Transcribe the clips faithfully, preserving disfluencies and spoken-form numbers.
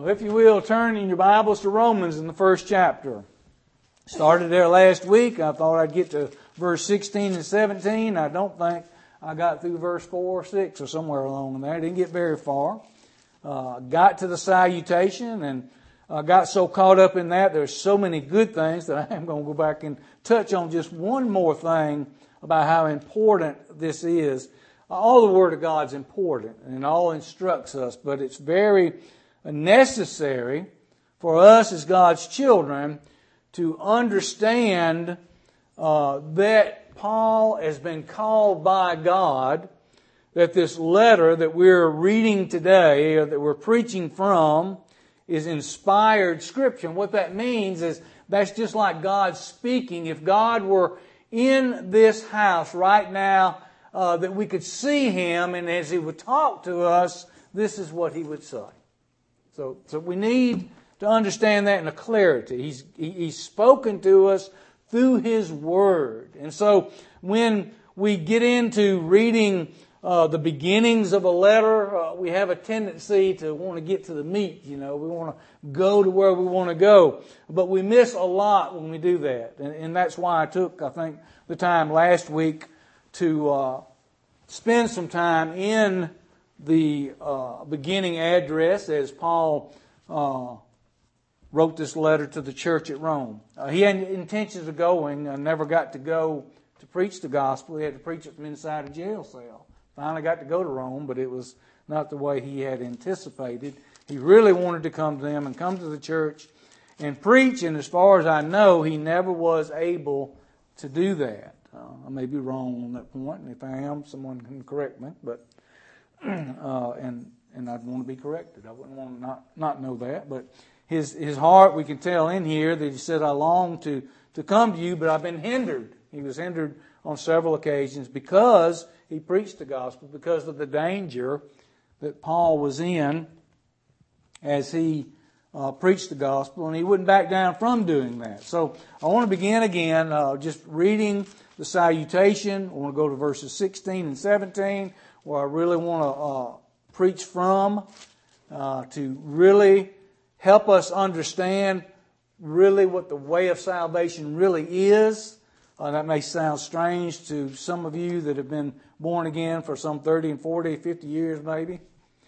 Well, if you will, turn in your Bibles to Romans in the first chapter. Started there last week. I thought I'd get to verse sixteen and seventeen. I don't think I got through verse four or six or somewhere along there. I didn't get very far. Uh, got to the salutation and uh, got so caught up in that. There's so many good things that I am going to go back and touch on just one more thing about how important this is. All the Word of God's important and all instructs us, but it's very necessary for us as God's children to understand uh, that Paul has been called by God, that this letter that we're reading today, or that we're preaching from, is inspired Scripture. And what that means is that's just like God speaking. If God were in this house right now, uh, that we could see Him, and as He would talk to us, this is what He would say. So, so we need to understand that in a clarity. He's, he, he's spoken to us through His Word. And so when we get into reading uh, the beginnings of a letter, uh, we have a tendency to want to get to the meat. You know, we want to go to where we want to go. But we miss a lot when we do that. And, and that's why I took, I think, the time last week to uh, spend some time in the uh, beginning address as Paul uh, wrote this letter to the church at Rome. Uh, he had intentions of going, uh, never got to go to preach the gospel. He had to preach it from inside a jail cell. Finally got to go to Rome, but it was not the way he had anticipated. He really wanted to come to them and come to the church and preach, and as far as I know, he never was able to do that. Uh, I may be wrong on that point, and if I am, someone can correct me, but Uh, and and I'd want to be corrected. I wouldn't want to not, not know that. But his his heart, we can tell in here that he said, I long to, to come to you, but I've been hindered. He was hindered on several occasions because he preached the gospel, because of the danger that Paul was in as he uh, preached the gospel, and he wouldn't back down from doing that. So I want to begin again uh, just reading the salutation. I want to go to verses sixteen and seventeen. Where I really want to uh, preach from, uh, to really help us understand really what the way of salvation really is. Uh, that may sound strange to some of you that have been born again for some thirty and forty, fifty years maybe.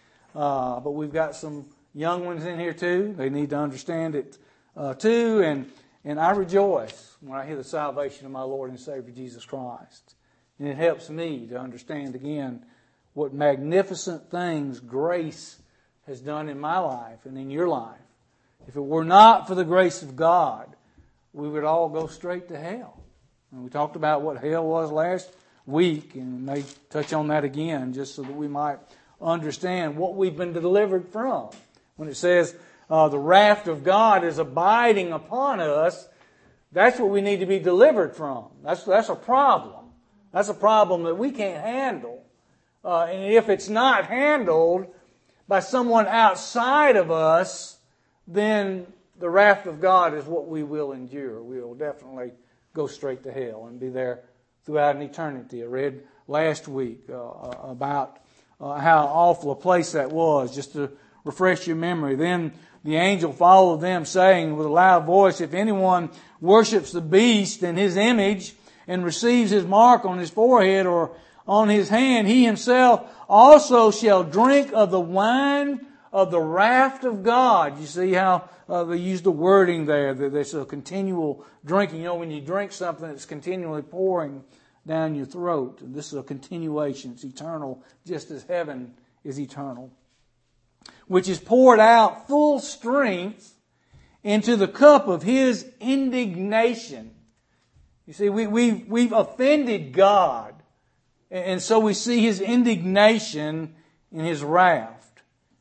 Uh, but we've got some young ones in here too. They need to understand it uh, too. And, and I rejoice when I hear the salvation of my Lord and Savior Jesus Christ. And it helps me to understand again what magnificent things grace has done in my life and in your life. If it were not for the grace of God, we would all go straight to hell. And we talked about what hell was last week, and may touch on that again just so that we might understand what we've been delivered from. When it says uh, the wrath of God is abiding upon us, that's what we need to be delivered from. That's, that's a problem. That's a problem that we can't handle. Uh, and if it's not handled by someone outside of us, then the wrath of God is what we will endure. We will definitely go straight to hell and be there throughout an eternity. I read last week uh, about uh, how awful a place that was, just to refresh your memory. Then the angel followed them, saying with a loud voice, if anyone worships the beast and his image and receives his mark on his forehead or on his hand, he himself also shall drink of the wine of the wrath of God. You see how uh, they use the wording there, that there's a continual drinking. You know, when you drink something, it's continually pouring down your throat. And this is a continuation. It's eternal, just as heaven is eternal. Which is poured out full strength into the cup of his indignation. You see, we, we've, we've offended God. And so we see his indignation in his wrath.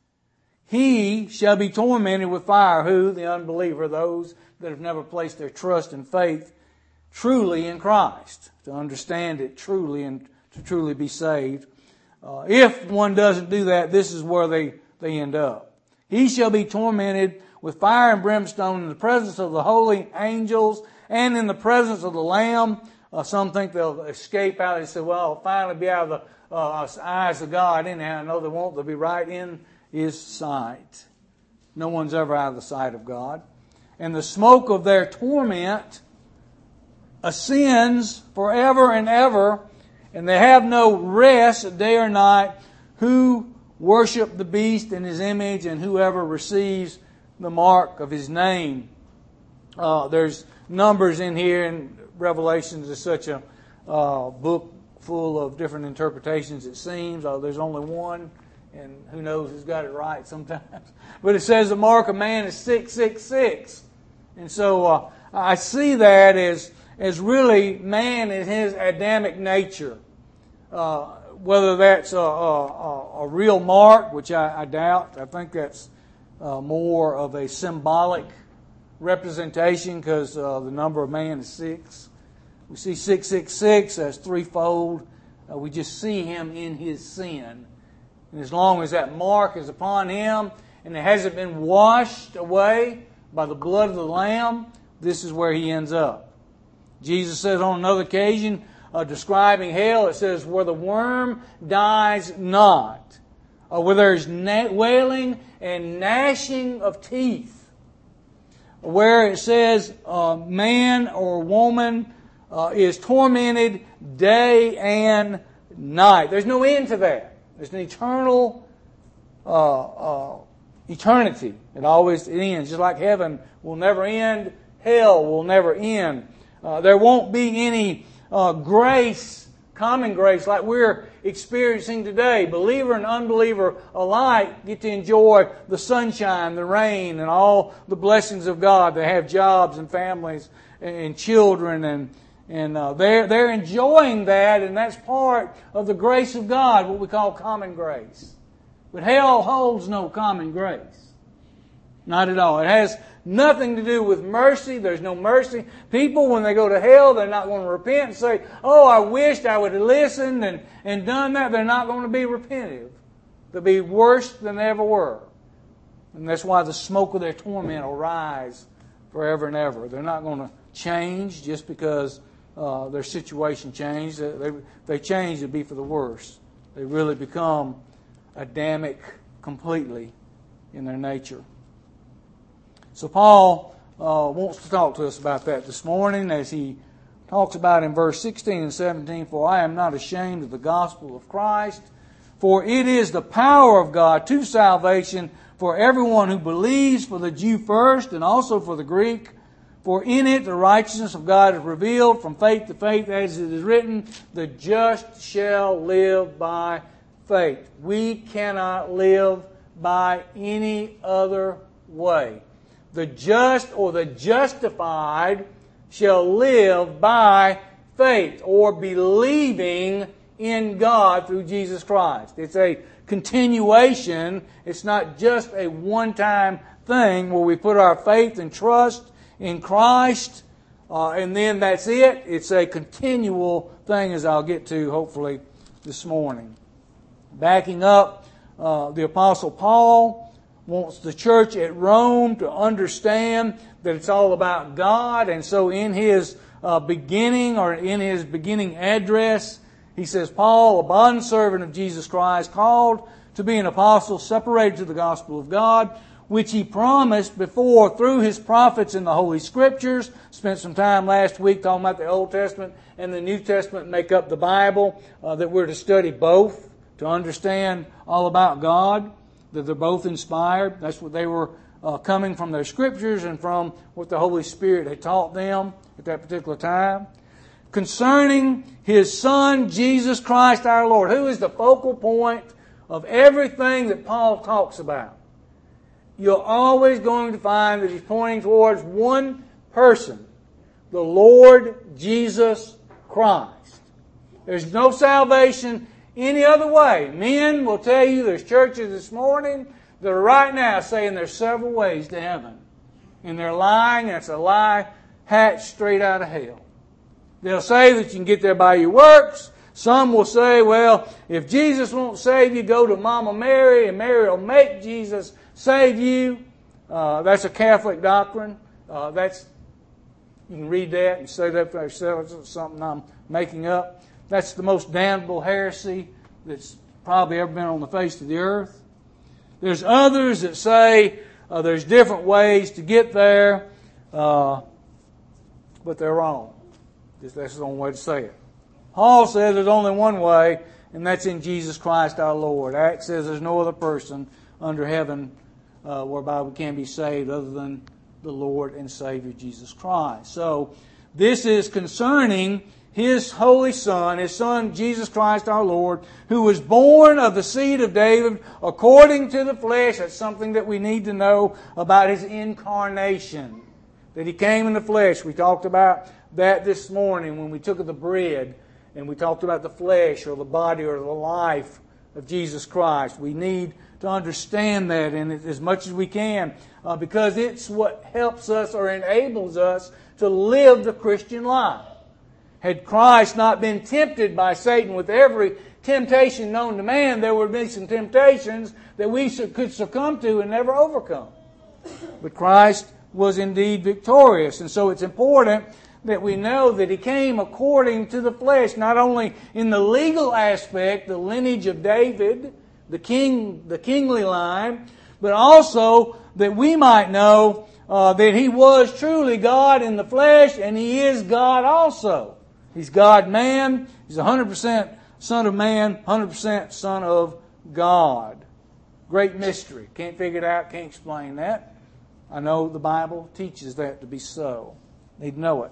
He shall be tormented with fire. Who? The unbeliever, those that have never placed their trust and faith truly in Christ. To understand it truly and to truly be saved. Uh, if one doesn't do that, this is where they, they end up. He shall be tormented with fire and brimstone in the presence of the holy angels and in the presence of the Lamb. Uh, some think they'll escape out. They say, well, I'll finally be out of the uh, eyes of God anyhow. No, they won't. They'll be right in His sight. No one's ever out of the sight of God. And the smoke of their torment ascends forever and ever, and they have no rest day or night who worship the beast in his image and whoever receives the mark of his name. Uh, there's numbers in here, and Revelations is such a uh, book full of different interpretations, it seems. Uh, there's only one, and who knows who's got it right sometimes. But it says the mark of man is six six six. And so uh, I see that as, as really man in his Adamic nature. Uh, whether that's a, a, a real mark, which I, I doubt. I think that's uh, more of a symbolic representation because uh, the number of man is six. We see six six six as threefold. Uh, we just see him in his sin. And as long as that mark is upon him and it hasn't been washed away by the blood of the Lamb, this is where he ends up. Jesus says on another occasion, uh, describing hell, it says, where the worm dies not, uh, where there's na- wailing and gnashing of teeth, where it says uh, man or woman uh, is tormented day and night. There's no end to that. There's an eternal uh, uh, eternity. It always ends. Just like heaven will never end, hell will never end. Uh, there won't be any uh, grace, common grace, like we're experiencing today. Believer and unbeliever alike get to enjoy the sunshine, the rain, and all the blessings of God. They have jobs and families and children, and and uh, they're they're enjoying that, and that's part of the grace of God, what we call common grace. But hell holds no common grace. Not at all. It has nothing to do with mercy. There's no mercy. People, when they go to hell, they're not going to repent and say, oh, I wished I would have listened and, and done that. They're not going to be repentive. They'll be worse than they ever were. And that's why the smoke of their torment will rise forever and ever. They're not going to change just because uh, their situation changed. They, they change, it'll be for the worse. They really become Adamic completely in their nature. So Paul uh, wants to talk to us about that this morning as he talks about in verse sixteen and seventeen, for I am not ashamed of the gospel of Christ, for it is the power of God to salvation for everyone who believes, for the Jew first and also for the Greek. For in it the righteousness of God is revealed from faith to faith, as it is written, the just shall live by faith. We cannot live by any other way. The just or the justified shall live by faith or believing in God through Jesus Christ. It's a continuation. It's not just a one-time thing where we put our faith and trust in Christ uh, and then that's it. It's a continual thing, as I'll get to hopefully this morning. Backing up, uh, the Apostle Paul wants the church at Rome to understand that it's all about God. And so in his uh, beginning, or in his beginning address, he says, Paul, a bondservant of Jesus Christ, called to be an apostle, separated to the gospel of God, which he promised before through his prophets in the Holy Scriptures. Spent some time last week talking about the Old Testament and the New Testament make up the Bible, uh, that we're to study both to understand all about God, that they're both inspired. That's what they were uh, coming from their Scriptures and from what the Holy Spirit had taught them at that particular time. Concerning His Son, Jesus Christ our Lord, who is the focal point of everything that Paul talks about. You're always going to find that he's pointing towards one person, the Lord Jesus Christ. There's no salvation any other way. Men will tell you, there's churches this morning that are right now saying there's several ways to heaven. And they're lying, and it's a lie hatched straight out of hell. They'll say that you can get there by your works. Some will say, well, if Jesus won't save you, go to Mama Mary, and Mary will make Jesus save you. Uh, that's a Catholic doctrine. Uh, that's you can read that and say that for yourself. It's something I'm making up. That's the most damnable heresy that's probably ever been on the face of the earth. There's others that say Uh, there's different ways to get there, uh, but they're wrong. Just that's the only way to say it. Paul says there's only one way, and that's in Jesus Christ our Lord. Acts says there's no other person under heaven uh, whereby we can be saved other than the Lord and Savior Jesus Christ. So this is concerning His Holy Son, His Son Jesus Christ our Lord, who was born of the seed of David according to the flesh. That's something that we need to know about His incarnation. That He came in the flesh. We talked about that this morning when we took of the bread and we talked about the flesh or the body or the life of Jesus Christ. We need to understand that in it as much as we can uh, because it's what helps us or enables us to live the Christian life. Had Christ not been tempted by Satan with every temptation known to man, there would be some temptations that we could succumb to and never overcome. But Christ was indeed victorious. And so it's important that we know that He came according to the flesh, not only in the legal aspect, the lineage of David, the king, the kingly line, but also that we might know uh, that He was truly God in the flesh, and He is God also. He's God-man. He's one hundred percent Son of man, one hundred percent Son of God. Great mystery. Can't figure it out, can't explain that. I know the Bible teaches that to be so. Need to know it.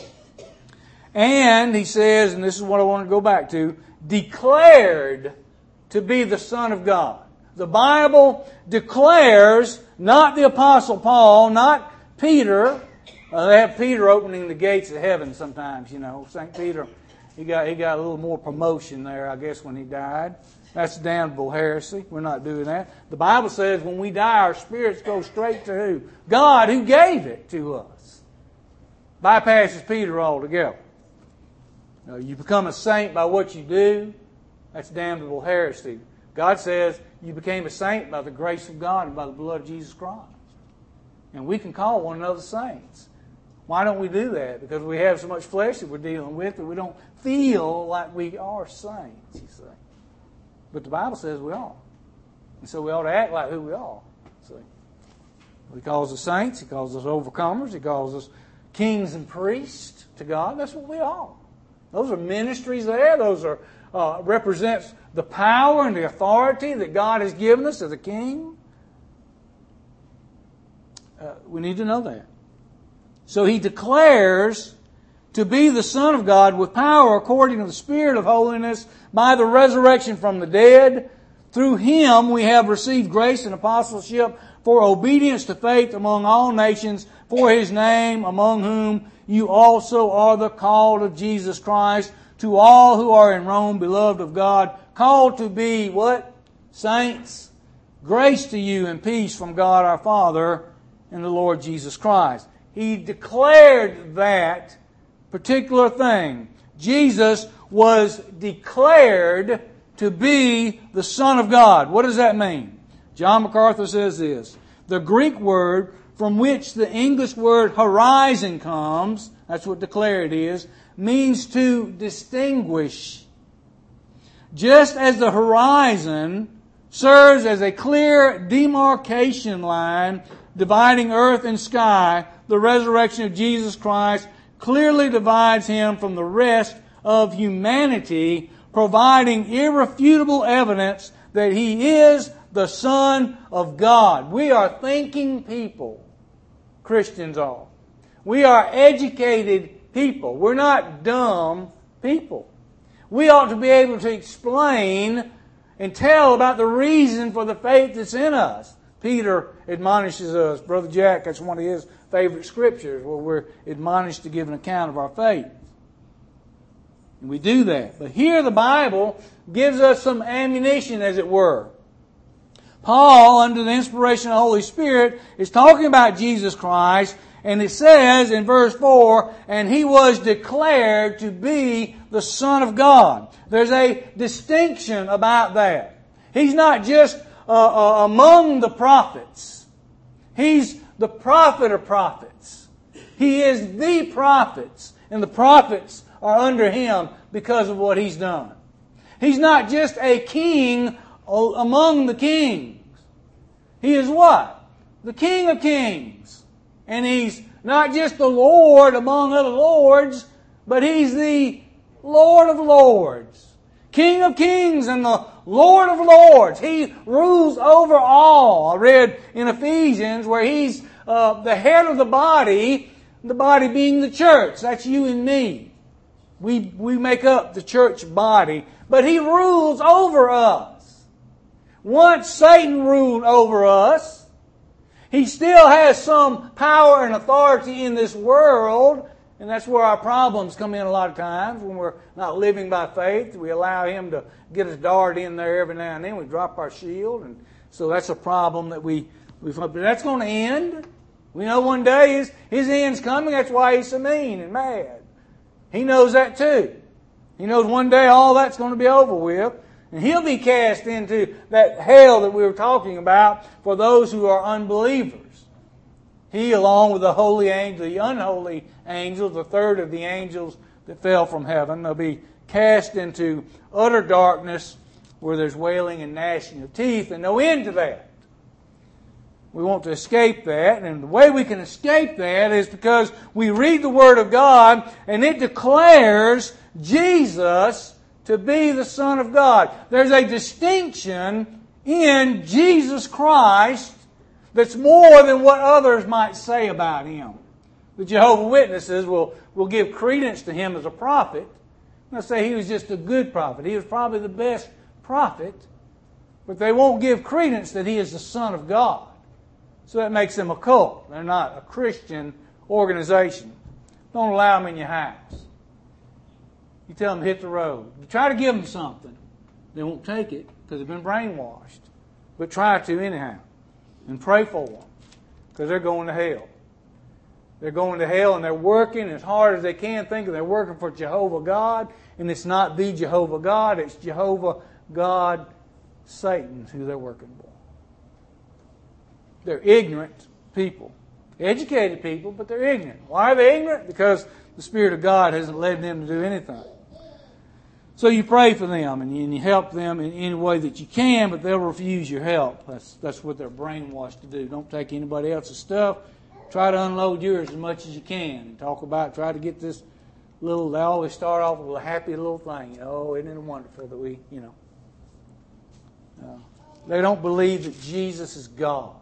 And he says, and this is what I want to go back to, declared to be the Son of God. The Bible declares, not the Apostle Paul, not Peter. Uh, they have Peter opening the gates of heaven sometimes, you know. Saint Peter, he got he got a little more promotion there, I guess, when he died. That's damnable heresy. We're not doing that. The Bible says when we die, our spirits go straight to who? God, who gave it to us. Bypasses Peter altogether. Now, you become a saint by what you do. That's damnable heresy. God says you became a saint by the grace of God and by the blood of Jesus Christ. And we can call one another saints. Why don't we do that? Because we have so much flesh that we're dealing with that we don't feel like we are saints, you see. But the Bible says we are. And so we ought to act like who we are. See? He calls us saints. He calls us overcomers. He calls us kings and priests to God. That's what we are. Those are ministries there. Those are uh, represents the power and the authority that God has given us as a king. Uh, we need to know that. So He declares to be the Son of God with power according to the Spirit of holiness by the resurrection from the dead. Through Him we have received grace and apostleship for obedience to faith among all nations, for His name, among whom you also are the called of Jesus Christ, to all who are in Rome, beloved of God, called to be, what? Saints. Grace to you and peace from God our Father and the Lord Jesus Christ. He declared that particular thing. Jesus was declared to be the Son of God. What does that mean? John MacArthur says this. The Greek word from which the English word horizon comes, that's what declared is, means to distinguish. Just as the horizon serves as a clear demarcation line dividing earth and sky, the resurrection of Jesus Christ clearly divides Him from the rest of humanity, providing irrefutable evidence that He is the Son of God. We are thinking people. Christians are. We are educated people. We're not dumb people. We ought to be able to explain and tell about the reason for the faith that's in us. Peter admonishes us. Brother Jack, that's one of his favorite scriptures where we're admonished to give an account of our faith. And we do that. But here the Bible gives us some ammunition, as it were. Paul, under the inspiration of the Holy Spirit, is talking about Jesus Christ, and it says in verse four, and He was declared to be the Son of God. There's a distinction about that. He's not just uh, uh, among the prophets. He's the prophet of prophets. He is the prophets, and the prophets are under Him because of what He's done. He's not just a king among the kings. He is what? the King of Kings. And He's not just the Lord among other lords, but He's the Lord of Lords. King of Kings and the Lord of Lords. He rules over all. I read in Ephesians where He's uh, the head of the body, the body being the church. That's you and me. We, we make up the church body. But He rules over us. Once Satan ruled over us, he still has some power and authority in this world. And that's where our problems come in a lot of times when we're not living by faith. We allow him to get his dart in there every now and then. We drop our shield. And so that's a problem that we, we but that's going to end. We know one day his, his end's coming. That's why he's so mean and mad. He knows that too. He knows one day all that's going to be over with. And he'll be cast into that hell that we were talking about for those who are unbelievers. He, along with the holy angel, the unholy angels, the third of the angels that fell from heaven, they'll be cast into utter darkness where there's wailing and gnashing of teeth and no end to that. We want to escape that, and the way we can escape that is because we read the Word of God and it declares Jesus to be the Son of God. There's a distinction in Jesus Christ that's more than what others might say about Him. The Jehovah's Witnesses will, will give credence to Him as a prophet. They'll say He was just a good prophet. He was probably the best prophet. But they won't give credence that He is the Son of God. So that makes them a cult. They're not a Christian organization. Don't allow them in your house. You tell them to hit the road. You try to give them something. They won't take it because they've been brainwashed. But try to anyhow. And pray for them. Because they're going to hell. They're going to hell and they're working as hard as they can, thinking they're working for Jehovah God. And it's not the Jehovah God. It's Jehovah God Satan who they're working for. They're ignorant people. Educated people, but they're ignorant. Why are they ignorant? Because the Spirit of God hasn't led them to do anything. So you pray for them and you help them in any way that you can, but they'll refuse your help. That's, that's what they're brainwashed to do. Don't take anybody else's stuff. Try to unload yours as much as you can. And talk about, try to get this little, they always start off with a happy little thing. Oh, isn't it wonderful that we, you know. Uh, they don't believe that Jesus is God.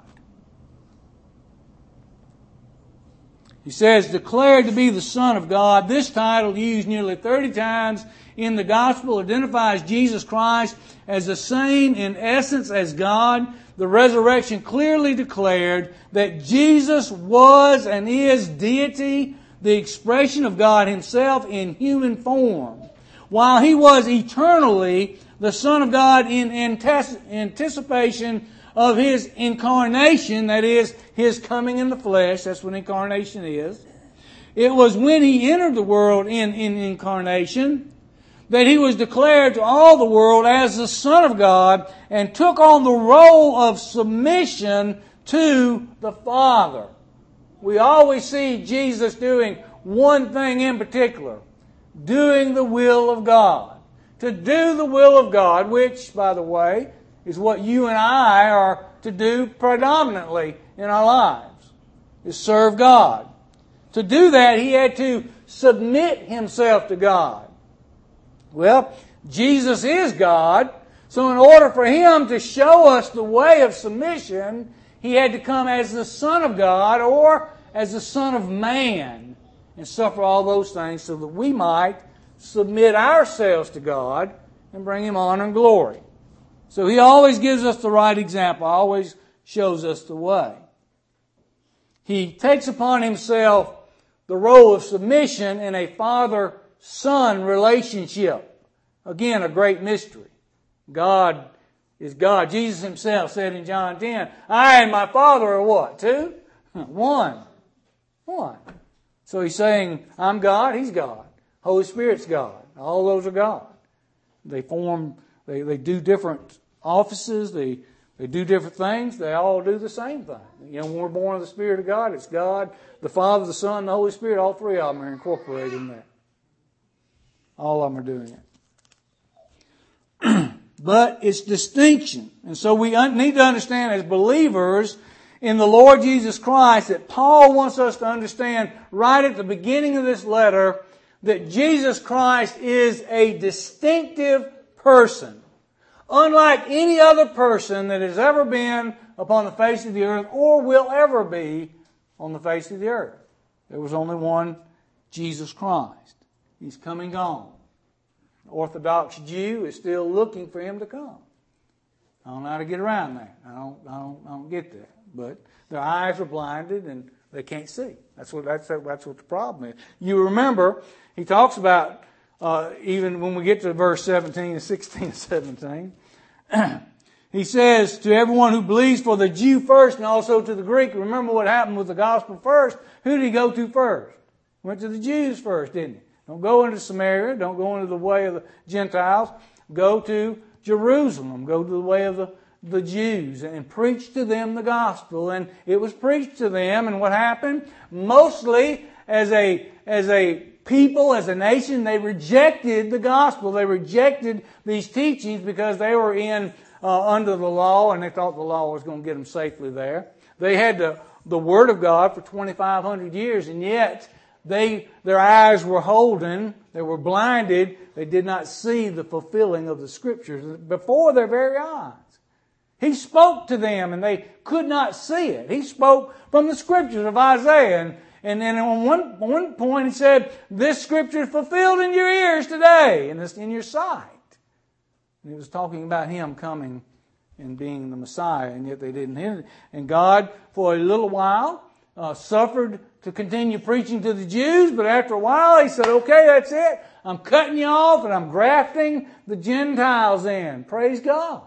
He says, declared to be the Son of God. This title, used nearly thirty times in the Gospel, identifies Jesus Christ as the same in essence as God. The resurrection clearly declared that Jesus was and is deity, the expression of God Himself in human form. While He was eternally the Son of God in anticipation of His incarnation, that is, His coming in the flesh. That's what incarnation is. It was when He entered the world in, in incarnation that He was declared to all the world as the Son of God and took on the role of submission to the Father. We always see Jesus doing one thing in particular, doing the will of God. To do the will of God, which, by the way, is what you and I are to do predominantly in our lives, is serve God. To do that, He had to submit Himself to God. Well, Jesus is God, so in order for Him to show us the way of submission, He had to come as the Son of God or as the Son of Man and suffer all those things so that we might submit ourselves to God and bring Him honor and glory. So He always gives us the right example, always shows us the way. He takes upon Himself the role of submission in a father-son relationship. Again, a great mystery. God is God. Jesus Himself said in John ten, I and my Father are what? Two? One. One. So He's saying, I'm God, He's God. Holy Spirit's God. All those are God. They form, they, they do different offices, they, they do different things, they all do the same thing. You know, when we're born of the Spirit of God, it's God, the Father, the Son, the Holy Spirit, all three of them are incorporated in that. All of them are doing it. But it's distinction. And so we need to understand as believers, in the Lord Jesus Christ that Paul wants us to understand right at the beginning of this letter that Jesus Christ is a distinctive person. Unlike any other person that has ever been upon the face of the earth or will ever be on the face of the earth. There was only one Jesus Christ. He's come and gone. The Orthodox Jew is still looking for Him to come. I don't know how to get around that. I don't, I don't, I don't get that. But their eyes are blinded and they can't see. That's what, that's, that's what the problem is. You remember, he talks about, uh, even when we get to verse seventeen and sixteen and seventeen, he says, to everyone who believes, for the Jew first and also to the Greek. Remember what happened with the gospel first. Who did he go to first? Went to the Jews first, didn't he? Don't go into Samaria. Don't go into the way of the Gentiles. Go to Jerusalem. Go to the way of the, the Jews and preach to them the gospel. And it was preached to them. And what happened? Mostly as a, as a people, as a nation, they rejected the gospel. They rejected these teachings because they were in uh, under the law, and they thought the law was going to get them safely there. They had the, the Word of God for twenty-five hundred years, and yet they their eyes were holden. They were blinded. They did not see the fulfilling of the Scriptures before their very eyes. He spoke to them, and they could not see it. He spoke from the Scriptures of Isaiah, and And then on one, one point he said, this Scripture is fulfilled in your ears today, and it's in your sight. And he was talking about Him coming and being the Messiah, and yet they didn't hear it. And God, for a little while, uh, suffered to continue preaching to the Jews, but after a while He said, okay, that's it. I'm cutting you off, and I'm grafting the Gentiles in. Praise God.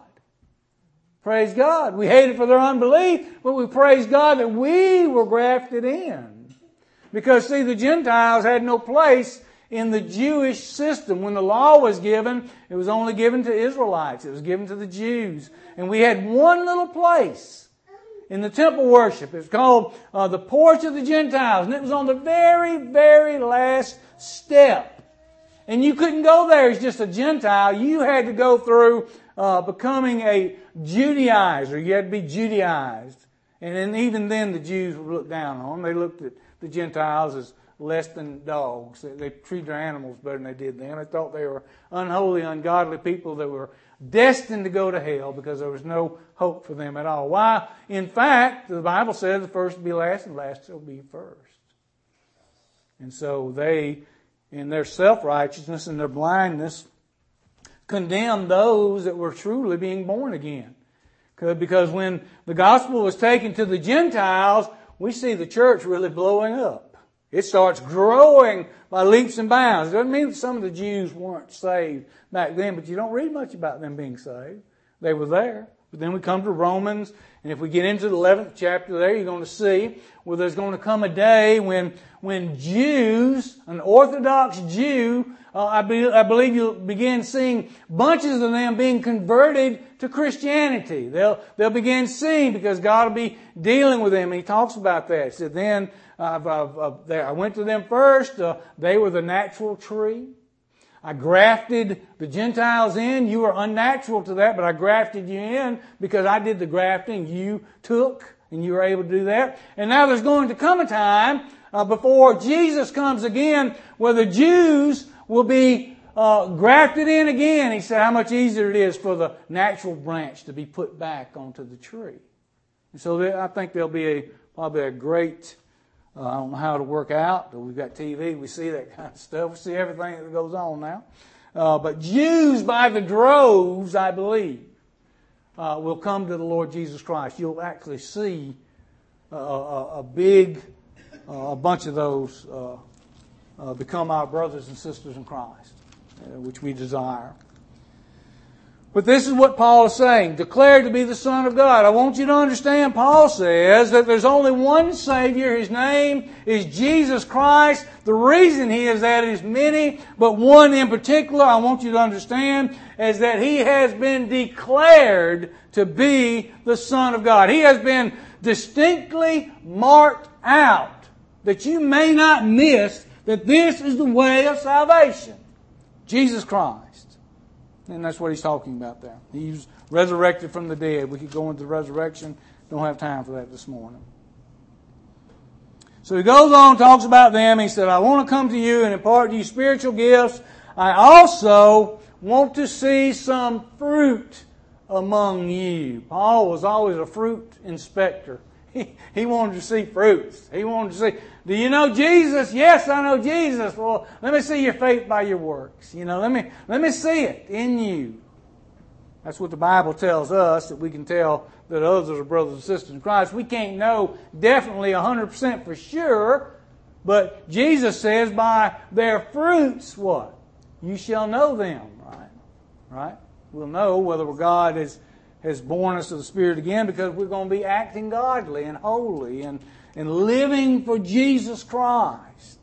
Praise God. We hate it for their unbelief, but we praise God that we were grafted in. Because, see, the Gentiles had no place in the Jewish system. When the law was given, it was only given to Israelites. It was given to the Jews. And we had one little place in the temple worship. It's called uh, the Porch of the Gentiles. And it was on the very, very last step. And you couldn't go there as just a Gentile. You had to go through uh, becoming a Judaizer. You had to be Judaized. And then, even then the Jews would look down on them. They looked at the Gentiles as less than dogs. They, they treated their animals better than they did them. They thought they were unholy, ungodly people that were destined to go to hell because there was no hope for them at all. Why? In fact, the Bible says the first will be last and the last will be first. And so they, in their self-righteousness and their blindness, condemned those that were truly being born again. Because when the gospel was taken to the Gentiles, we see the church really blowing up. It starts growing by leaps and bounds. It doesn't mean that some of the Jews weren't saved back then, but you don't read much about them being saved. They were there. But then we come to Romans, and if we get into the eleventh chapter there, you're going to see where there's going to come a day when when Jews, an Orthodox Jew, uh, I, be, I believe you'll begin seeing bunches of them being converted to Christianity. They'll they'll begin seeing because God will be dealing with them. And he talks about that. He said, then uh, I've, I've, I've, I went to them first. Uh, they were the natural tree. I grafted the Gentiles in. You were unnatural to that, but I grafted you in because I did the grafting. You took, and you were able to do that. And now there's going to come a time uh, before Jesus comes again where the Jews will be uh, grafted in again. He said how much easier it is for the natural branch to be put back onto the tree. And so there, I think there'll be a probably a great... Uh, I don't know how to work out. We've got T V. We see that kind of stuff. We see everything that goes on now. Uh, but Jews by the droves, I believe, uh, will come to the Lord Jesus Christ. You'll actually see uh, a, a big, uh, a bunch of those uh, uh, become our brothers and sisters in Christ, uh, which we desire. But this is what Paul is saying, declared to be the Son of God. I want you to understand, Paul says that there's only one Savior. His name is Jesus Christ. The reason he is that is many, but one in particular I want you to understand is that he has been declared to be the Son of God. He has been distinctly marked out that you may not miss that this is the way of salvation. Jesus Christ. And that's what he's talking about there. He's resurrected from the dead. We could go into the resurrection don't have time for that this morning. So he goes on, talks about them. He said, I want to come to you and impart to you spiritual gifts. I also want to see some fruit among you. Paul was always a fruit inspector. He, he wanted to see fruits. He wanted to see, do you know Jesus? Yes, I know Jesus. Well, let me see your faith by your works. You know, let me, let me see it in you. That's what the Bible tells us, that we can tell that others are brothers and sisters in Christ. We can't know definitely one hundred percent for sure, but Jesus says by their fruits, what? You shall know them, right? Right? We'll know whether God is, has born us of the Spirit again, because we're going to be acting godly and holy and, and living for Jesus Christ.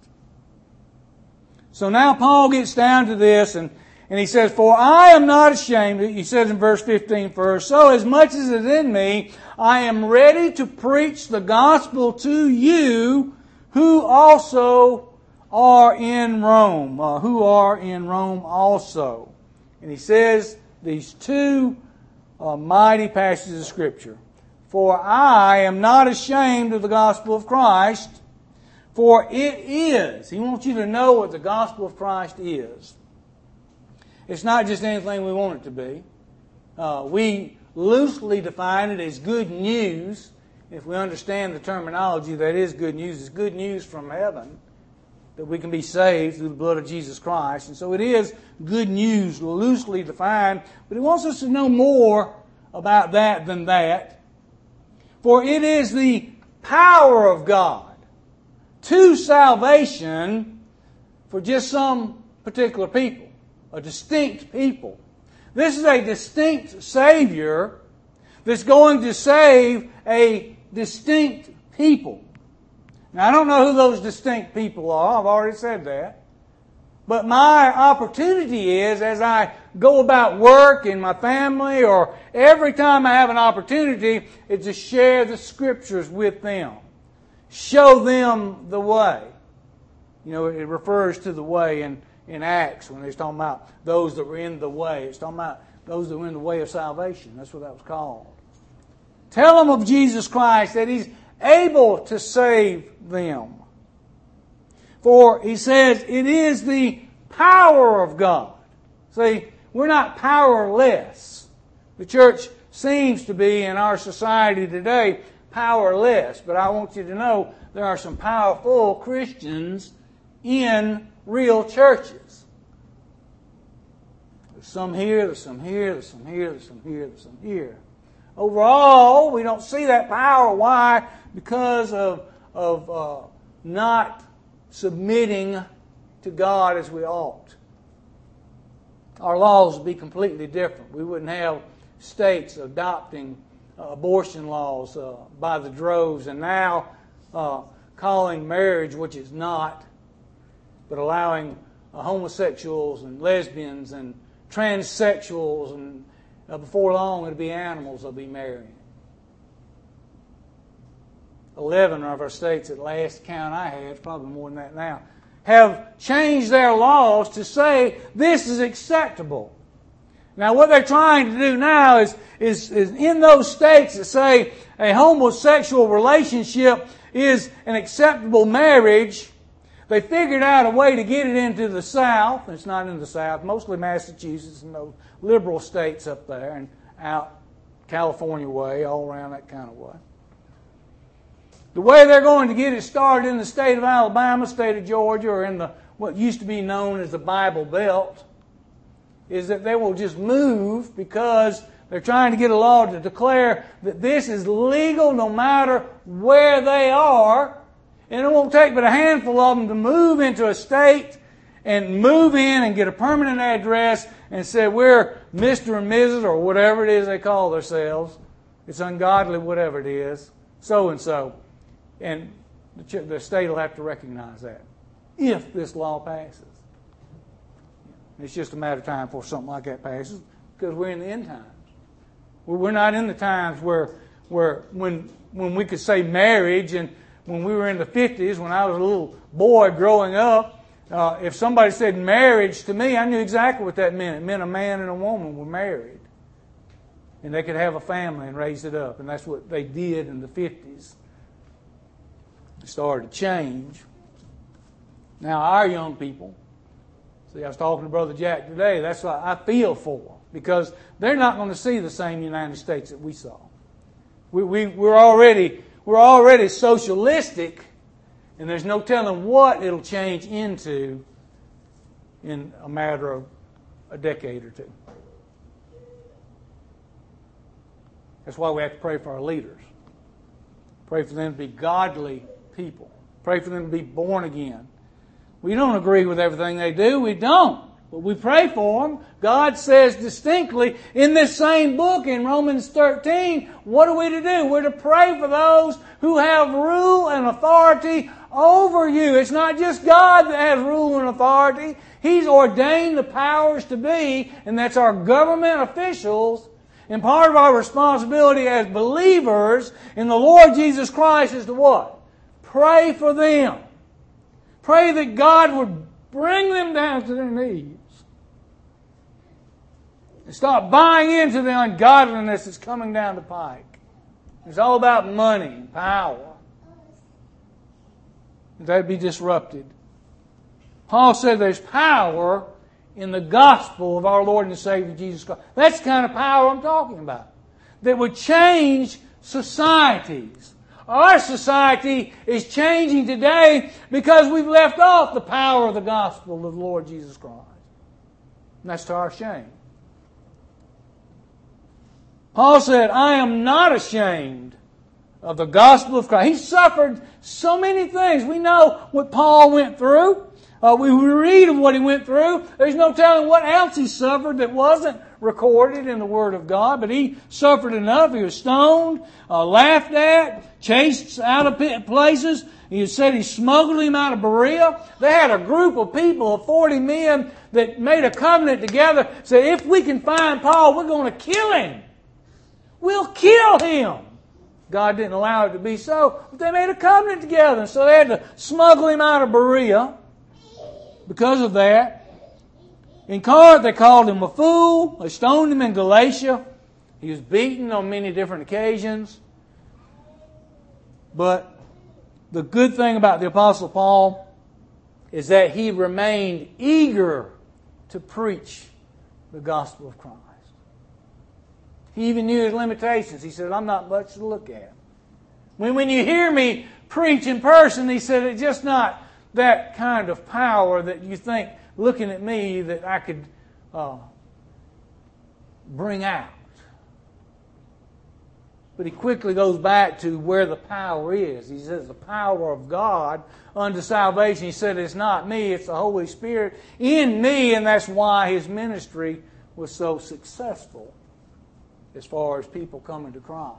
So now Paul gets down to this, and And he says, for I am not ashamed, he says in verse fifteen first, so as much as is in me, I am ready to preach the gospel to you who also are in Rome, uh, who are in Rome also. And he says these two uh, mighty passages of Scripture. For I am not ashamed of the gospel of Christ, for it is. He wants you to know what the gospel of Christ is. It's not just anything we want it to be. Uh, we loosely define it as good news. If we understand the terminology, that is good news. It's good news from heaven that we can be saved through the blood of Jesus Christ. And so it is good news, loosely defined. But he wants us to know more about that than that. For it is the power of God to salvation for just some particular people. A distinct people. This is a distinct Savior that's going to save a distinct people. Now, I don't know who those distinct people are. I've already said that. But my opportunity is, as I go about work in my family, or every time I have an opportunity, is to share the Scriptures with them. Show them the way. You know, it refers to the way in In Acts, when they're talking about those that were in the way. It's talking about those that were in the way of salvation. That's what that was called. Tell them of Jesus Christ, that He's able to save them. For He says, it is the power of God. See, we're not powerless. The church seems to be, in our society today, powerless. But I want you to know, there are some powerful Christians in real churches. There's some here, there's some here, there's some here, there's some here, there's some here. Overall, we don't see that power. Why? Because of, of uh, not submitting to God as we ought. Our laws would be completely different. We wouldn't have states adopting uh, abortion laws uh, by the droves, and now uh, calling marriage, which is not, but allowing uh, homosexuals and lesbians and transsexuals, and uh, before long it'll be animals that'll be marrying. Eleven of our states, at last count I had, it's probably more than that now, have changed their laws to say this is acceptable. Now what they're trying to do now is, is, is in those states that say a homosexual relationship is an acceptable marriage, they figured out a way to get it into the South. It's not in the South, mostly Massachusetts and those liberal states up there, and out California way, all around that kind of way. The way they're going to get it started in the state of Alabama, state of Georgia, or in the what used to be known as the Bible Belt, is that they will just move, because they're trying to get a law to declare that this is legal no matter where they are. And it won't take but a handful of them to move into a state and move in and get a permanent address and say, we're Mister and Missus or whatever it is they call themselves. It's ungodly, whatever it is, so-and-so. And the, the state will have to recognize that if this law passes. It's just a matter of time before something like that passes, because we're in the end times. We're not in the times where, where when, when we could say marriage, and when we were in the fifties, when I was a little boy growing up, uh, if somebody said marriage to me, I knew exactly what that meant. It meant a man and a woman were married. And they could have a family and raise it up. And that's what they did in the fifties. It started to change. Now our young people, see, I was talking to Brother Jack today, that's what I feel for. Because they're not going to see the same United States that we saw. We, we, we're already, we're already socialistic, and there's no telling what it'll change into in a matter of a decade or two. That's why we have to pray for our leaders. Pray for them to be godly people. Pray for them to be born again. We don't agree with everything they do. We don't. But we pray for them. God says distinctly in this same book in Romans thirteen, what are we to do? We're to pray for those who have rule and authority over you. It's not just God that has rule and authority. He's ordained the powers to be, and that's our government officials. And part of our responsibility as believers in the Lord Jesus Christ is to what? Pray for them. Pray that God would bring them down to their knees. And stop buying into the ungodliness that's coming down the pike. It's all about money and power. That'd be disrupted. Paul said there's power in the gospel of our Lord and Savior Jesus Christ. That's the kind of power I'm talking about. That would change societies. Our society is changing today because we've left off the power of the gospel of the Lord Jesus Christ. And that's to our shame. Paul said, I am not ashamed of the gospel of Christ. He suffered so many things. We know what Paul went through. Uh, we read of what he went through. There's no telling what else he suffered that wasn't recorded in the Word of God. But he suffered enough. He was stoned, uh, laughed at, chased out of places. He said he smuggled him out of Berea. They had a group of people, of forty men, that made a covenant together. Said, if we can find Paul, we're going to kill him. We'll kill him. God didn't allow it to be so. But they made a covenant together. So they had to smuggle him out of Berea. Because of that, in Corinth they called him a fool. They stoned him in Galatia. He was beaten on many different occasions. But the good thing about the Apostle Paul is that he remained eager to preach the gospel of Christ. He even knew his limitations. He said, I'm not much to look at. When, when you hear me preach in person, he said, it's just not that kind of power that you think, looking at me, that I could uh, bring out. But he quickly goes back to where the power is. He says the power of God unto salvation. He said it's not me, it's the Holy Spirit in me, and that's why his ministry was so successful as far as people coming to Christ.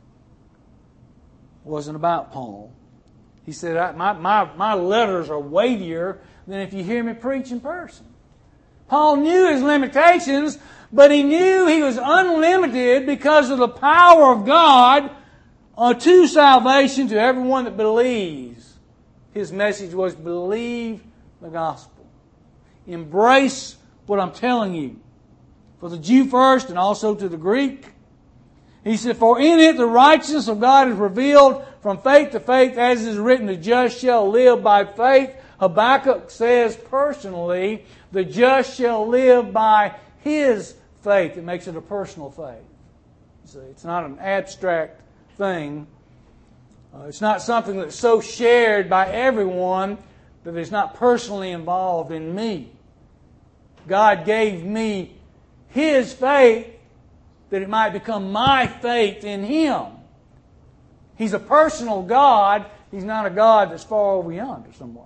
It wasn't about Paul. He said, my, my, my letters are weightier than if you hear me preach in person. Paul knew his limitations, but he knew he was unlimited because of the power of God uh, to salvation to everyone that believes. His message was believe the gospel. Embrace what I'm telling you. For the Jew first and also to the Greek. He said, for in it the righteousness of God is revealed from faith to faith, as is written, the just shall live by faith. Habakkuk says personally, the just shall live by his faith. It makes it a personal faith. See, it's not an abstract thing. Uh, it's not something that's so shared by everyone that it's not personally involved in me. God gave me his faith that it might become my faith in him. He's a personal God. He's not a God that's far over yonder somewhere.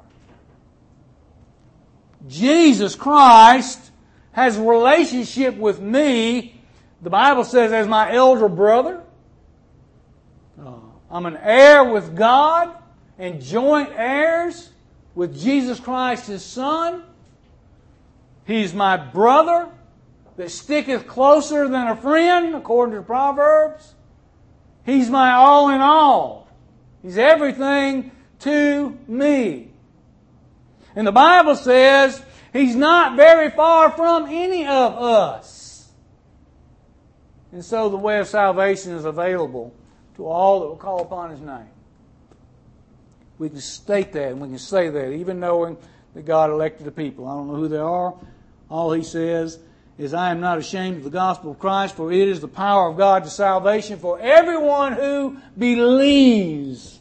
Jesus Christ has a relationship with me. The Bible says as my elder brother. Uh, I'm an heir with God and joint heirs with Jesus Christ his Son. He's my brother that sticketh closer than a friend, according to Proverbs. He's my all in all. He's everything to me. And the Bible says He's not very far from any of us. And so the way of salvation is available to all that will call upon His name. We can state that and we can say that, even knowing that God elected the people. I don't know who they are. All He says is, I am not ashamed of the gospel of Christ, for it is the power of God to salvation for everyone who believes.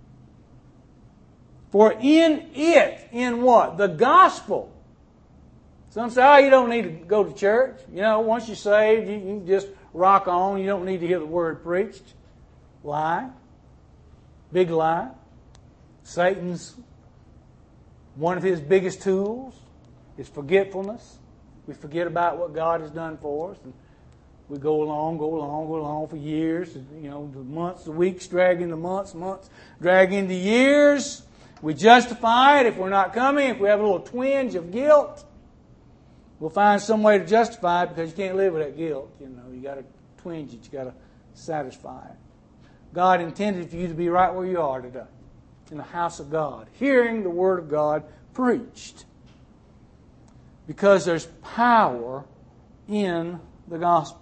For in it, in what? The gospel. Some say, oh, you don't need to go to church. You know, once you're saved, you can just rock on. You don't need to hear the word preached. Lie. Big lie. Satan's, one of his biggest tools is forgetfulness. We forget about what God has done for us. And we go along, go along, go along for years. You know, the months, the weeks drag into months, months drag into years. We justify it if we're not coming, if we have a little twinge of guilt. We'll find some way to justify it because you can't live with that guilt. You know, you got to twinge it. You got to satisfy it. God intended for you to be right where you are today, in the house of God, hearing the Word of God preached. Because there's power in the gospel.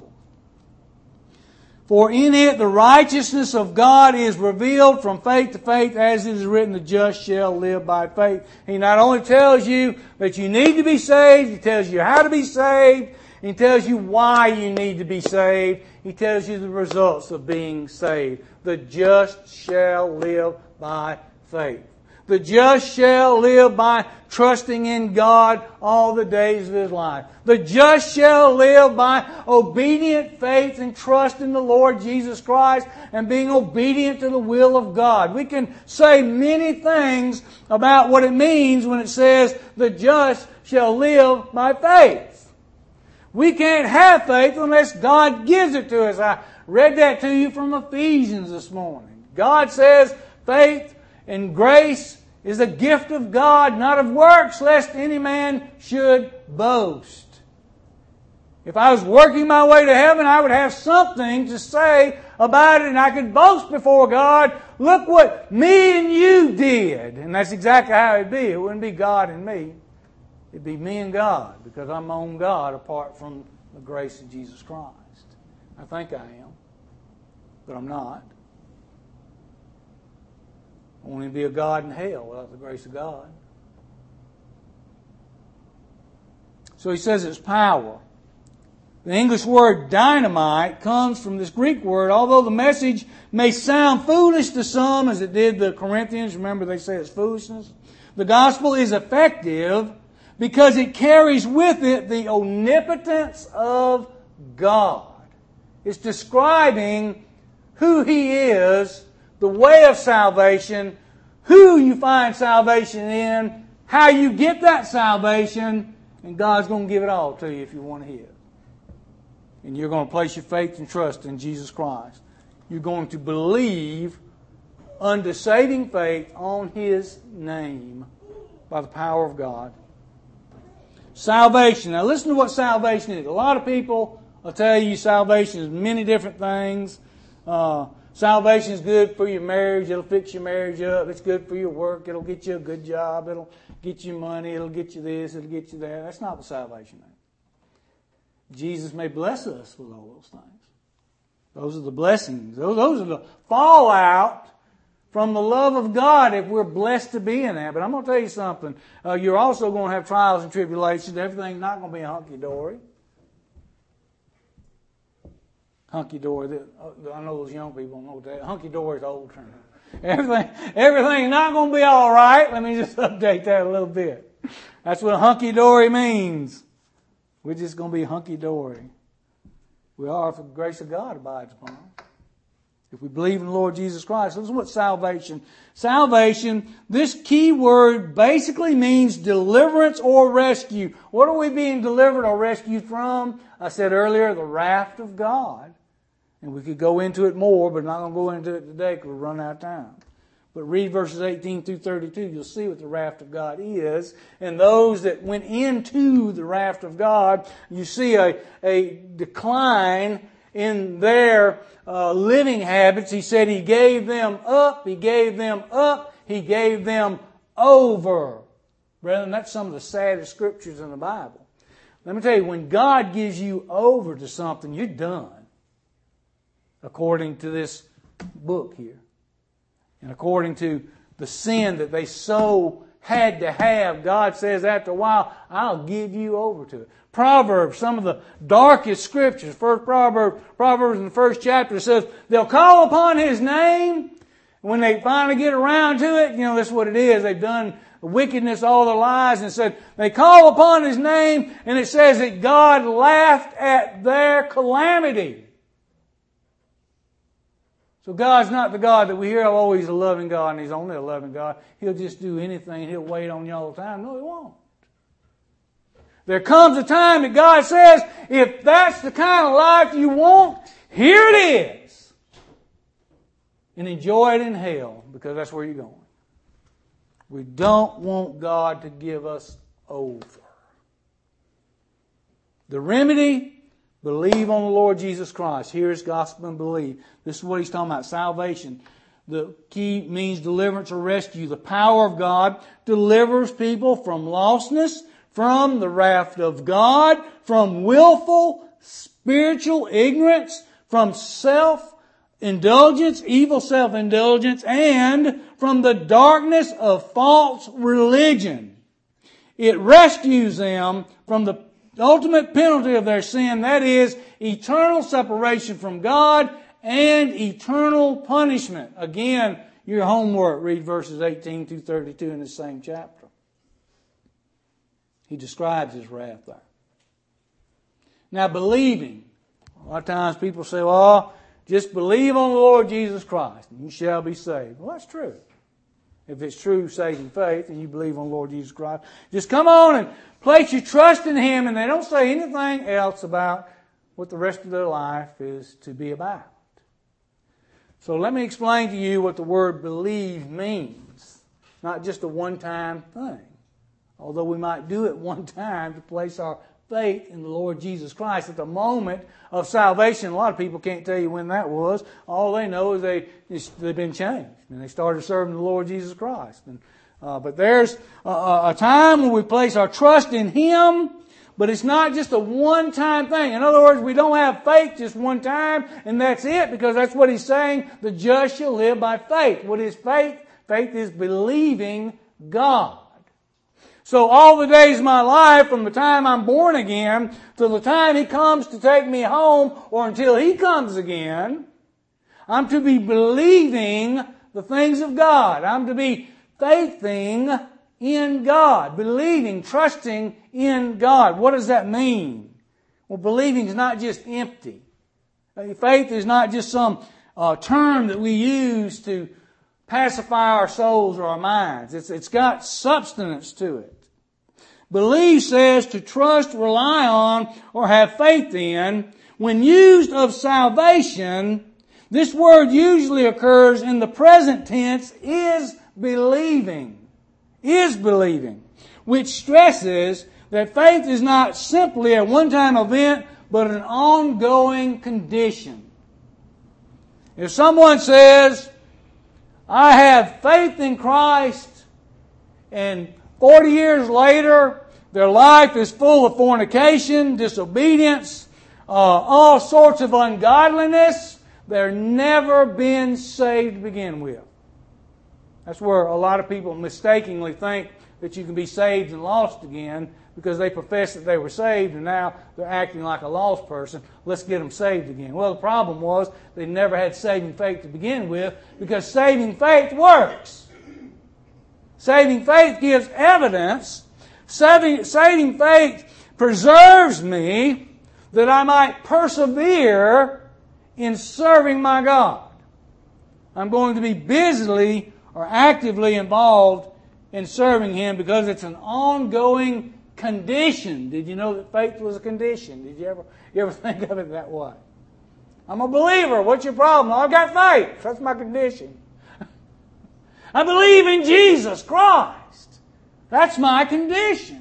For in it the righteousness of God is revealed from faith to faith, as it is written, the just shall live by faith. He not only tells you that you need to be saved, He tells you how to be saved, He tells you why you need to be saved, He tells you the results of being saved. The just shall live by faith. The just shall live by trusting in God all the days of his life. The just shall live by obedient faith and trust in the Lord Jesus Christ and being obedient to the will of God. We can say many things about what it means when it says the just shall live by faith. We can't have faith unless God gives it to us. I read that to you from Ephesians this morning. God says faith and grace is a gift of God, not of works, lest any man should boast. If I was working my way to heaven, I would have something to say about it, and I could boast before God, look what me and you did. And that's exactly how it'd be. It wouldn't be God and me. It'd be me and God, because I'm my own God apart from the grace of Jesus Christ. I think I am, but I'm not. I won't even be a God in hell without the grace of God. So he says it's power. The English word dynamite comes from this Greek word. Although the message may sound foolish to some, as it did the Corinthians, remember they say it's foolishness, the gospel is effective because it carries with it the omnipotence of God. It's describing who He is, the way of salvation, who you find salvation in, how you get that salvation, and God's going to give it all to you if you want to hear it. And you're going to place your faith and trust in Jesus Christ. You're going to believe under saving faith on His name by the power of God. Salvation. Now listen to what salvation is. A lot of people will tell you salvation is many different things. Uh, salvation is good for your marriage. It'll fix your marriage up. It's good for your work. It'll get you a good job. It'll get you money. It'll get you this. It'll get you that. That's not what salvation is. Jesus may bless us with all those things. Those are the blessings. Those, those are the fallout from the love of God if we're blessed to be in that. But I'm going to tell you something. Uh, you're also going to have trials and tribulations. Everything's not going to be hunky-dory. Hunky-dory. I know those young people don't know what that is. Hunky-dory is an old term. Everything, everything's not going to be all right. Let me just update that a little bit. That's what hunky-dory means. We're just going to be hunky-dory. We are if the grace of God abides upon us. If we believe in the Lord Jesus Christ. This is what salvation. Salvation, this key word basically means deliverance or rescue. What are we being delivered or rescued from? I said earlier, the wrath of God. And we could go into it more, but I'm not going to go into it today because we'll run out of time. But read verses eighteen through thirty-two. You'll see what the wrath of God is. And those that went into the wrath of God, you see a, a decline in their uh, living habits. He said He gave them up, He gave them up, He gave them over. Brethren, that's some of the saddest scriptures in the Bible. Let me tell you, when God gives you over to something, you're done. according to this book here. And according to the sin that they so had to have, God says after a while, I'll give you over to it. Proverbs, some of the darkest scriptures. First Proverbs, Proverbs in the first chapter says, they'll call upon His name. When they finally get around to it, you know, that's what it is. They've done wickedness all their lives, and said they call upon His name, and it says that God laughed at their calamity. So God's not the God that we hear, oh, He's a loving God, and He's only a loving God. He'll just do anything. He'll wait on you all the time. No, He won't. There comes a time that God says, if that's the kind of life you want, here it is. And enjoy it in hell, because that's where you're going. We don't want God to give us over. The remedy, believe on the Lord Jesus Christ. Hear His gospel and believe. This is what He's talking about, salvation. The key means deliverance or rescue. The power of God delivers people from lostness, from the wrath of God, from willful spiritual ignorance, from self indulgence, evil self-indulgence, and from the darkness of false religion. It rescues them from the ultimate penalty of their sin, that is, eternal separation from God and eternal punishment. Again, your homework, read verses eighteen through thirty-two in the same chapter. He describes His wrath there. Now, believing. A lot of times people say, well, just believe on the Lord Jesus Christ and you shall be saved. Well, that's true. If it's true saving faith and you believe on the Lord Jesus Christ, just come on and place your trust in Him, and they don't say anything else about what the rest of their life is to be about. So let me explain to you what the word believe means. Not just a one-time thing. Although we might do it one time to place our faith in the Lord Jesus Christ at the moment of salvation. A lot of people can't tell you when that was. All they know is they, they've been changed and they started serving the Lord Jesus Christ. And, uh, but there's a, a time when we place our trust in Him, but it's not just a one-time thing. In other words, we don't have faith just one time and that's it, because that's what He's saying. The just shall live by faith. What is faith? Faith is believing God. So all the days of my life, from the time I'm born again to the time He comes to take me home, or until He comes again, I'm to be believing the things of God. I'm to be faithing in God, believing, trusting in God. What does that mean? Well, believing is not just empty. Faith is not just some uh, term that we use to pacify our souls or our minds. It's, it's got substance to it. Believe says to trust, rely on, or have faith in. When used of salvation, this word usually occurs in the present tense, is believing. Is believing. Which stresses that faith is not simply a one-time event, but an ongoing condition. If someone says, I have faith in Christ, and forty years later, their life is full of fornication, disobedience, uh, all sorts of ungodliness, they're never been saved to begin with. That's where a lot of people mistakenly think that you can be saved and lost again, because they profess that they were saved and now they're acting like a lost person. Let's get them saved again. Well, the problem was they never had saving faith to begin with, because saving faith works. Saving faith gives evidence. Saving, saving faith preserves me that I might persevere in serving my God. I'm going to be busily or actively involved in serving Him because it's an ongoing condition. Did you know that faith was a condition? Did you ever, you ever think of it that way? I'm a believer. What's your problem? I've got faith. That's my condition. I believe in Jesus Christ. That's my condition.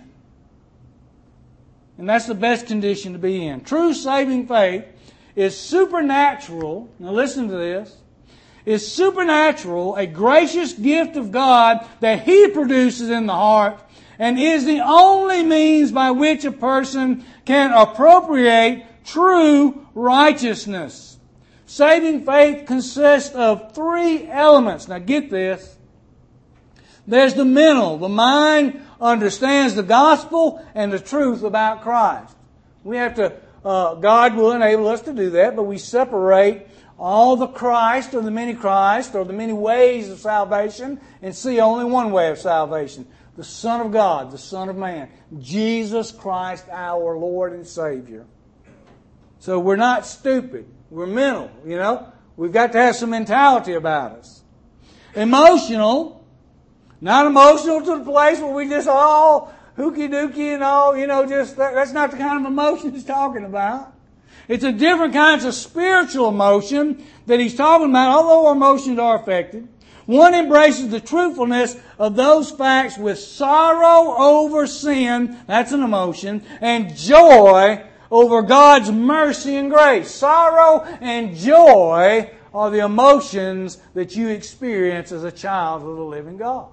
And that's the best condition to be in. True saving faith is supernatural. Now listen to this. Is supernatural, a gracious gift of God that He produces in the heart, and is the only means by which a person can appropriate true righteousness. Saving faith consists of three elements. Now get this. There's the mental. The mind understands the gospel and the truth about Christ. We have to, uh, God will enable us to do that, but we separate all the Christ or the many Christ or the many ways of salvation and see only one way of salvation. The Son of God, the Son of Man, Jesus Christ, our Lord and Savior. So we're not stupid. We're mental, you know. We've got to have some mentality about us. Emotional, not emotional to the place where we just all hooky dooky and all, you know, just that, that's not the kind of emotion he's talking about. It's a different kinds of spiritual emotion that he's talking about, although our emotions are affected. One embraces the truthfulness of those facts with sorrow over sin, that's an emotion, and joy over God's mercy and grace. Sorrow and joy are the emotions that you experience as a child of the living God.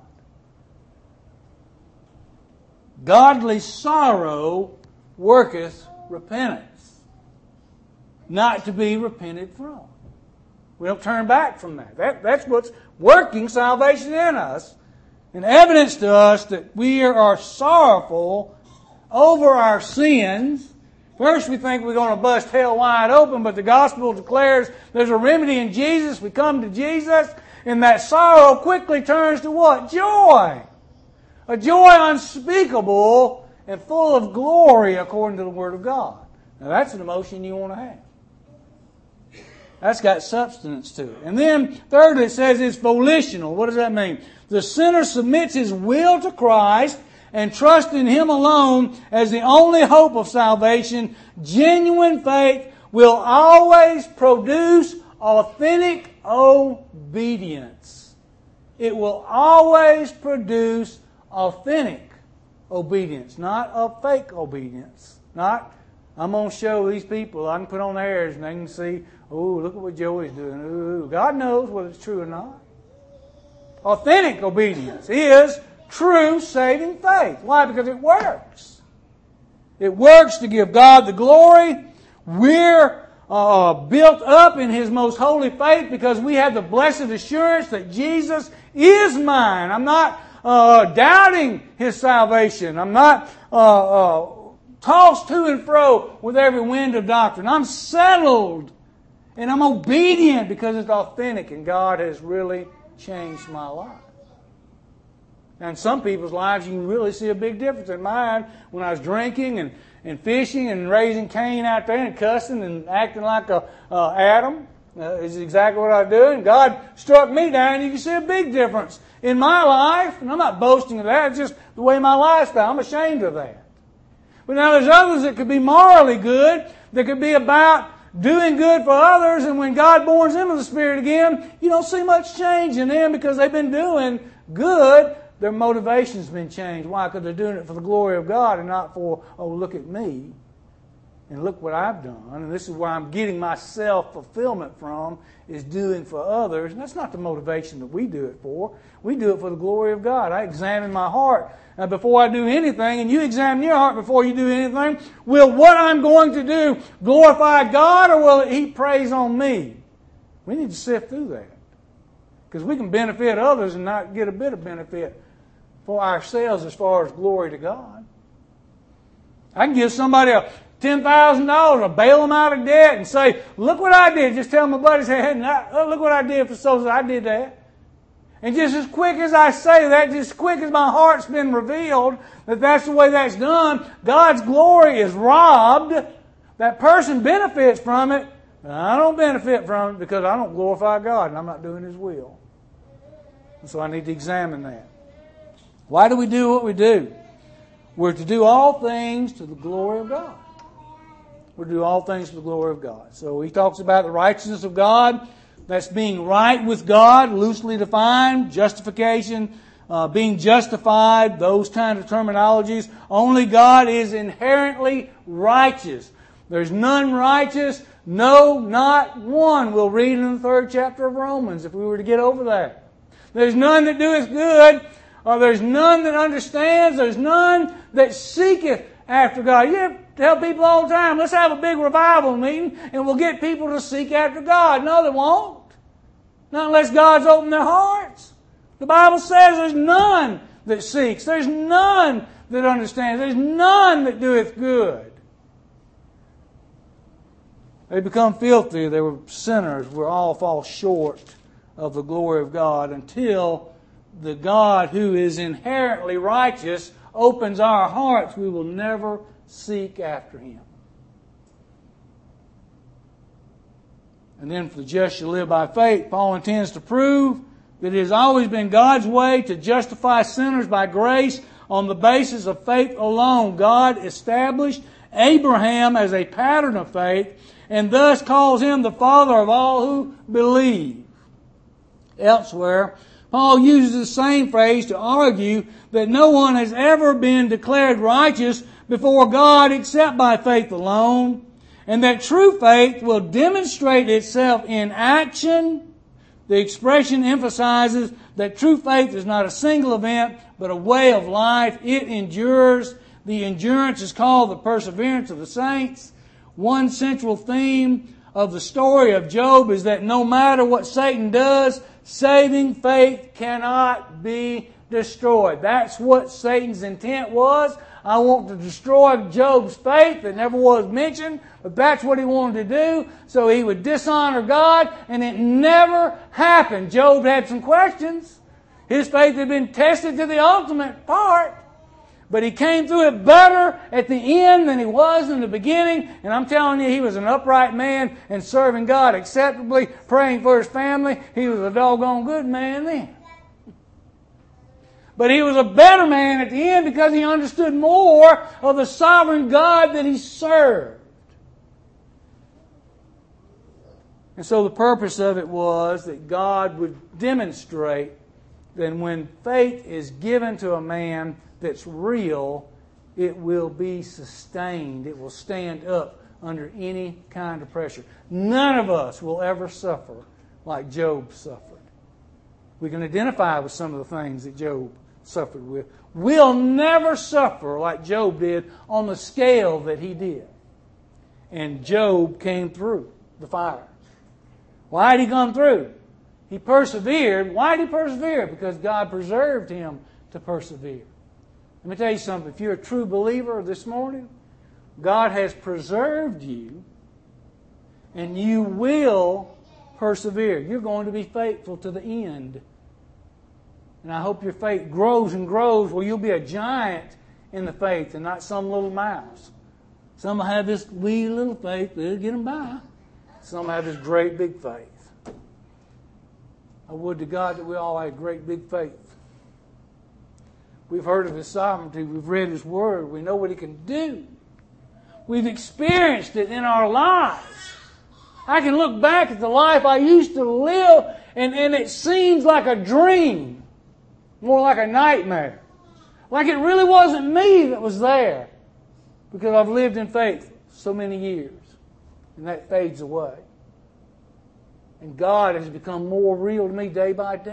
Godly sorrow worketh repentance, not to be repented from. We don't turn back from that. that. That's what's working salvation in us, and evidence to us that we are sorrowful over our sins. First we think we're going to bust hell wide open, but the gospel declares there's a remedy in Jesus. We come to Jesus, and that sorrow quickly turns to what? Joy. A joy unspeakable and full of glory according to the Word of God. Now that's an emotion you want to have. That's got substance to it. And then, thirdly, it says it's volitional. What does that mean? The sinner submits his will to Christ and trusts in Him alone as the only hope of salvation. Genuine faith will always produce authentic obedience. It will always produce authentic obedience, not a fake obedience. Not, I'm going to show these people, I can put on airs and they can see, oh, look at what Joey's doing. Ooh, God knows whether it's true or not. Authentic obedience is true saving faith. Why? Because it works. It works to give God the glory. We're uh, built up in His most holy faith because we have the blessed assurance that Jesus is mine. I'm not uh, doubting His salvation. I'm not uh, uh, tossed to and fro with every wind of doctrine. I'm settled. And I'm obedient because it's authentic and God has really changed my life. And in some people's lives you can really see a big difference. In mine, when I was drinking and, and fishing and raising Cain out there and cussing and acting like a uh, Adam, uh, is exactly what I do. And God struck me down and you can see a big difference in my life. And I'm not boasting of that. It's just the way my lifestyle. I'm ashamed of that. But now there's others that could be morally good. That could be about doing good for others, and when God borns into the Spirit again, you don't see much change in them because they've been doing good. Their motivation's been changed. Why? Because they're doing it for the glory of God and not for, oh, look at me and look what I've done. And this is where I'm getting my self-fulfillment from, is doing for others. And that's not the motivation that we do it for. We do it for the glory of God. I examine my heart uh, before I do anything, and you examine your heart before you do anything. Will what I'm going to do glorify God, or will it heap praise on me? We need to sift through that. Because we can benefit others and not get a bit of benefit for ourselves as far as glory to God. I can give somebody a ten thousand dollars or bail them out of debt and say, look what I did. Just tell my buddies, hey, oh, look what I did for so I did that. And just as quick as I say that, just as quick as my heart's been revealed that that's the way that's done, God's glory is robbed. That person benefits from it. And I don't benefit from it because I don't glorify God and I'm not doing His will. And so I need to examine that. Why do we do what we do? We're to do all things to the glory of God. We're to do all things to the glory of God. So he talks about the righteousness of God. That's being right with God, loosely defined. Justification, uh, being justified, those kind of terminologies. Only God is inherently righteous. There's none righteous. No, not one. We'll read in the third chapter of Romans if we were to get over that. There's none that doeth good. Or there's none that understands. There's none that seeketh after God. You ever Tell people all the time, let's have a big revival meeting and we'll get people to seek after God. No, they won't. Not unless God's opened their hearts. The Bible says there's none that seeks. There's none that understands. There's none that doeth good. They become filthy. They were sinners. We all fall short of the glory of God until the God who is inherently righteous opens our hearts. We will never seek after Him. And then for the just shall live by faith, Paul intends to prove that it has always been God's way to justify sinners by grace on the basis of faith alone. God established Abraham as a pattern of faith and thus calls him the father of all who believe. Elsewhere, Paul uses the same phrase to argue that no one has ever been declared righteous before God except by faith alone, and that true faith will demonstrate itself in action. The expression emphasizes that true faith is not a single event, but a way of life. It endures. The endurance is called the perseverance of the saints. One central theme of the story of Job is that no matter what Satan does, saving faith cannot be destroyed. That's what Satan's intent was. I want to destroy Job's faith that never was mentioned, but that's what he wanted to do, so he would dishonor God, and it never happened. Job had some questions. His faith had been tested to the ultimate part, but he came through it better at the end than he was in the beginning, and I'm telling you, he was an upright man and serving God acceptably, praying for his family. He was a doggone good man then. But he was a better man at the end because he understood more of the sovereign God that he served. And so the purpose of it was that God would demonstrate that when faith is given to a man that's real, it will be sustained. It will stand up under any kind of pressure. None of us will ever suffer like Job suffered. We can identify with some of the things that Job suffered with. We'll never suffer like Job did on the scale that he did. And Job came through the fire. Why did he come through? He persevered. Why did he persevere? Because God preserved him to persevere. Let me tell you something. If you're a true believer this morning, God has preserved you and you will persevere. You're going to be faithful to the end. And I hope your faith grows and grows where you'll be a giant in the faith and not some little mouse. Some will have this wee little faith, they'll get them by. Some have this great big faith. I would to God that we all had great big faith. We've heard of His sovereignty. We've read His Word. We know what He can do. We've experienced it in our lives. I can look back at the life I used to live and, and it seems like a dream. More like a nightmare. Like it really wasn't me that was there. Because I've lived in faith so many years. And that fades away. And God has become more real to me day by day.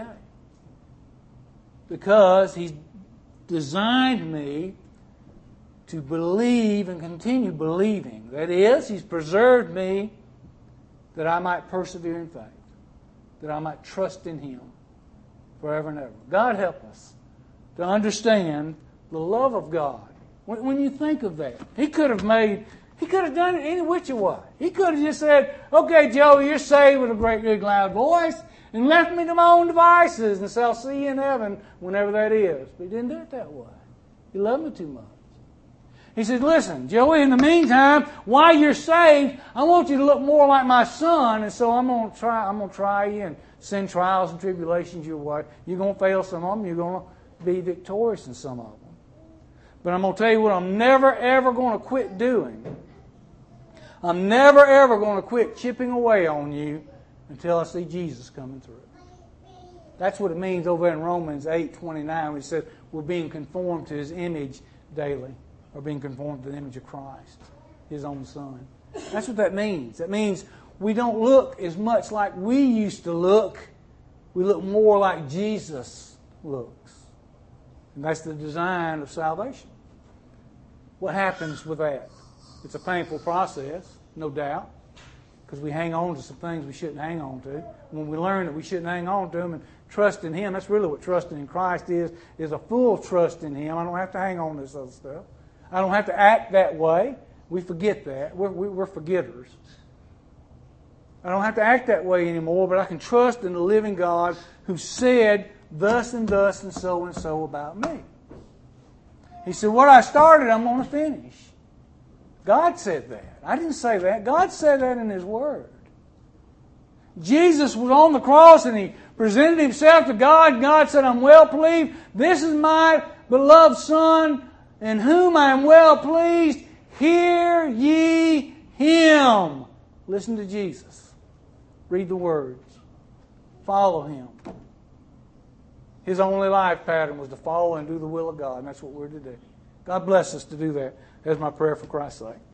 Because He's designed me to believe and continue believing. That is, He's preserved me that I might persevere in faith. That I might trust in Him forever and ever. God help us to understand the love of God. When, when you think of that, He could have made, He could have done it any which way. He could have just said, okay, Joe, you're saved with a great big loud voice, and left me to my own devices and say, I'll see you in heaven whenever that is. But He didn't do it that way. He loved me too much. He said, listen, Joey, in the meantime, while you're saved, I want you to look more like my son, and so I'm going to try, I'm going to try you and send trials and tribulations your way. You're going to fail some of them. You're going to be victorious in some of them. But I'm going to tell you what I'm never, ever going to quit doing. I'm never, ever going to quit chipping away on you until I see Jesus coming through. That's what it means over in Romans eight twenty-nine, when He said we're being conformed to His image daily, or being conformed to the image of Christ, His own Son. That's what that means. That means we don't look as much like we used to look. We look more like Jesus looks. And that's the design of salvation. What happens with that? It's a painful process, no doubt, because we hang on to some things we shouldn't hang on to. When we learn that we shouldn't hang on to them and trust in Him, that's really what trusting in Christ is, is a full trust in Him. I don't have to hang on to this other stuff. I don't have to act that way. We forget that. We're, we're forgetters. I don't have to act that way anymore, but I can trust in the living God who said thus and thus and so and so about me. He said, what I started, I'm going to finish. God said that. I didn't say that. God said that in His Word. Jesus was on the cross and He presented Himself to God. God said, I'm well pleased. This is my beloved Son in whom I am well pleased. Hear ye Him. Listen to Jesus. Read the words. Follow Him. His only life pattern was to follow and do the will of God. And that's what we're to do. God bless us to do that. That's my prayer for Christ's sake.